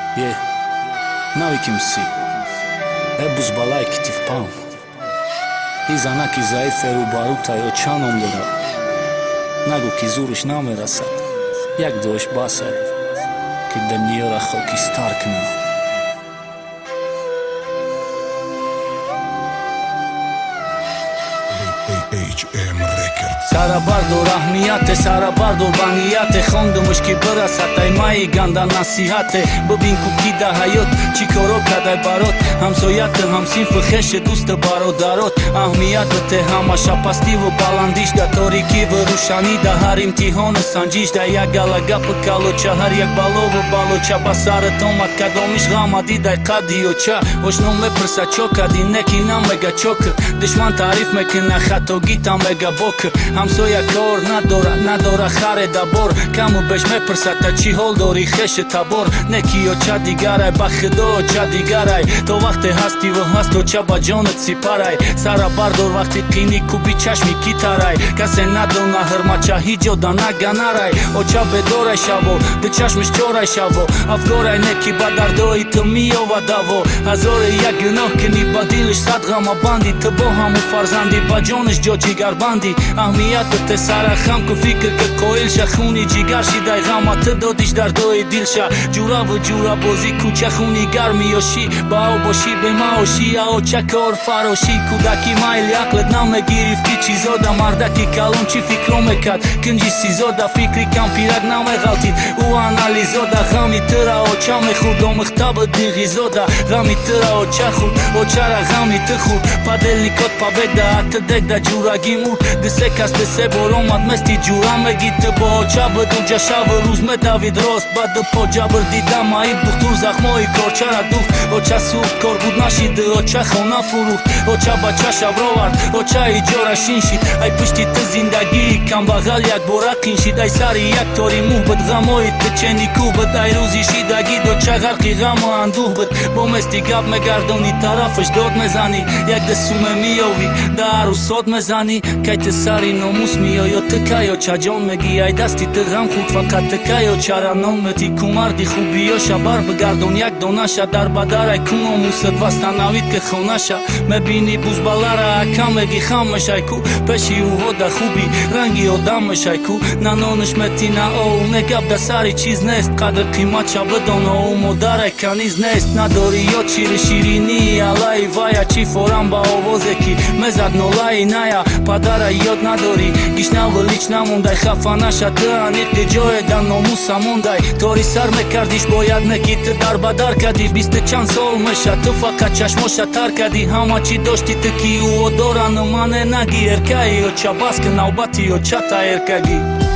Yeah, навыкимся. Эбуз балай китив пам. Изана кизаиф эру барута ё чаномдора. Нагу кизурыш намераса. Як дош басай. Кидамниора хоки старкна. HM Records. Сарабардор аҳмияте, сарабардор банияте. Хондумш ки бирасад ай маи ганда насиҳате. Бибин ку ки да ҳаёт чӣ коро кадай барот. Ҳамсояте ҳамсинфи хеше дӯста бародарот. Аҳмият бите ҳамаша пастиву баландиш да торикиву рӯшанӣ да ҳар имтиҳону санҷиш да як гала гапи калоча ҳар як балову балоча ба сарат омад кадомиш ғама дидай қадиёча. Ошно мепирса чо кади неки намега чок. Душман таъриф мекуна хатогитам мега бок. ҳамсоя кор надора хареда бор. Каму беш мепирса та чӣ ҳол дори хеше табор. Неки ёча дигарай ба худо ча дигарай. То вақте ҳастиву ҳасту ча ба ҷонат сипарай. Сара бардор вақти қини куби чашми ки тарай. Касе надона ҳирмача ҳиҷода наганарай. Оча бедорай шаво дичашмиш чорай шаво. Афгорай неки ба дардои ту миёвадаво. ҳазоре як гуноҳ кини ба дилиш сад ғама банди. Ту бо ҳаму фарзанди ба ҷониш ҷо ҷигарбанди. Аҳмият бите сара хам ку фикр ки қоилша. хуни ҷигар шидай ғама ту додиш дардои дилша. ҷураву ҷура бозӣ куча хуни гарми ёшӣ. бао бошӣ бемаошӣ аоча кор фарошӣ. кӯдаки майли ақлет намегирифт ки чизода. мардаки калон чӣ фикро мекард кунҷи сизода. фикри кампирак намеғалтид ӯ анализода. ғами тура оча мехурд омӯхтаби диғизода. ғами тура оча хурд очара ғами ту хурд. паделникот победа аты дегда ҷурагӣ мурд. дисе кас дисе бор омад мести ҷура мегӣ ту. бо оча бидуҷа шаву рӯз медавид рост. баду по ҷабр дида маиб духтур захмои корчара духт. оча сӯхт кор буд нашиди оча хона фурӯхт. оча бача шавровард оча иҷора шин шид. ай пушти ту зиндагии камбағал якбора қин шид. ай сари як тори муҳ бид ғамои ту чени кӯҳ бид. ай рӯзи шидагӣ доча ғарқи ғаму андӯҳ бид. бо мести гап мегардонӣ тарафаш дод мезанӣ. як дасуме миёвӣ да ҳару сод мезанӣ. кай ту сари номус миёё ту кайё чаҷон мегӣ. ай дасти ту ғам хурд фақат ту кайё чаранон метӣ. кумарди хубиёша бар бигардон як донаша. дар бадар ай куно мусад вастанавид ки хонаша. мебинӣ бузбалара акам меги хам мешай ку. пеши ӯҳода хуби ранги одам мешай ку. на нонуш метӣ на ов не гап да сари чиз нест. қадри қиматша бидона ӯ модарай каниз нест. надори ёд шири ширинии алаи вая. чӣ форам ба овозе ки мезад нолаи ная. падара ёд надорӣ гишнаву лич намондай. хафа наша ту аниқи ҷоеда номуса мондай. тори сар мекардиш бояд неки ту дар бадар кадӣ. бисту чанд сол меша ту фақат чашмоша тар кадӣ. ҳама чӣ дошти ту ки ӯ дорану мане нагӣ. эркаи ёча бас ки навбати ёча та эркагӣ.